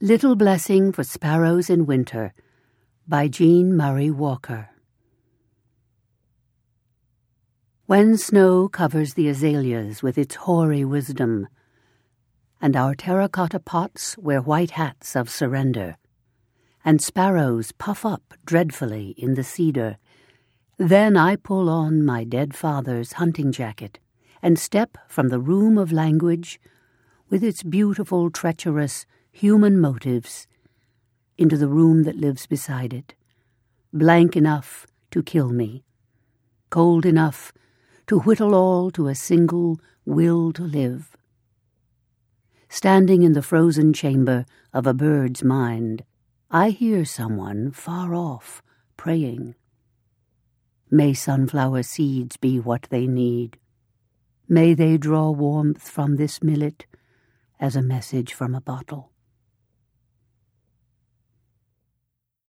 Little Blessing for Sparrows in Winter by Jean Murray Walker. When snow covers the azaleas with its hoary wisdom, and our terracotta pots wear white hats of surrender, and sparrows puff up dreadfully in the cedar, then I pull on my dead father's hunting jacket and step from the room of language, with its beautiful, treacherous, human motives, into the room that lives beside it, blank enough to kill me, cold enough to whittle all to a single will to live. Standing in the frozen chamber of a bird's mind, I hear someone far off praying. May sunflower seeds be what they need. May they draw warmth from this millet as a message from a bottle.